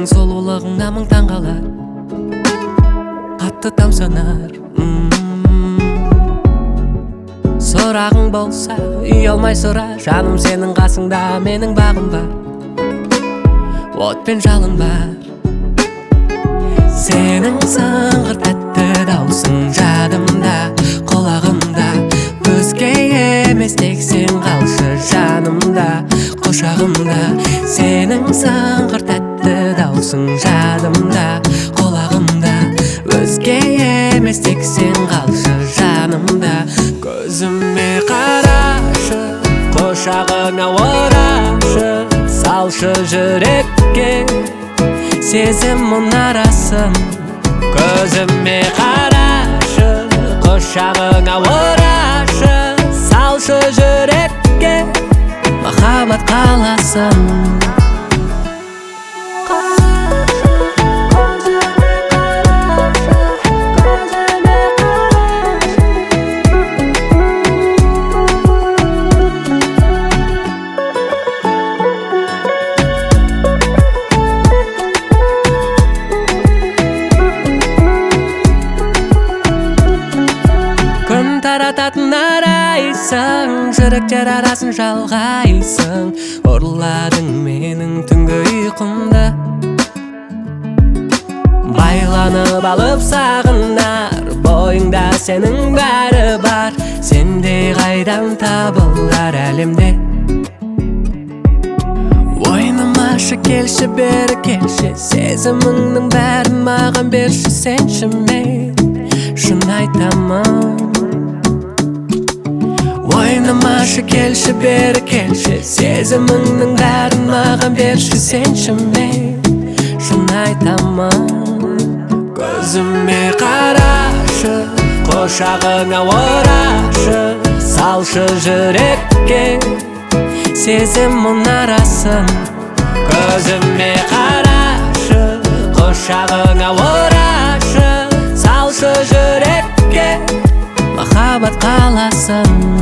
сенің сұлулығыңа мың таң қалар, қатты тамсанар. Сұрағың болса ұялмай сұра, жаным сенің қасыңда менің бағым бар, от пен жалын бар. Сенің сыңғыр тәтті даусың жадымда, құлағымда, өзге емес тек сен қалшы жанымда, құшағымда. Сенің сыңғыр тәтті даусың жадымда, құлағымда, өзге емес тек сен қалшы жанымда. Көзіме қарашы, құшағыңа орашы, салшы жүрекке сезім мұнарасын. Көзіме қарашы, құшағыңа орашы, салшы жүрекке махаббат қаласын. Тарататын арайсың, жүректер арасын жалғайсың. Ұрладың менің түнгі ұйқымды, байланып алып сағынар бойыңда сенің бәрі бар. Сендей қайдан табылар әлемде? Ойнамашы, келші, бері келші, сезіміңнің бәрін маған берші, сенші. Мен шын айтамын, ойнамашы, келші, бері келші, сезіміңнің бәрін маған берші, сенші. Мен шын айтамын. Көзіме қарашы, құшағыңа орашы, салшы жүрекке сезім мұнарасын. Көзіме қарашы, құшағыңа орашы, салшы жүрекке махаббат қаласын.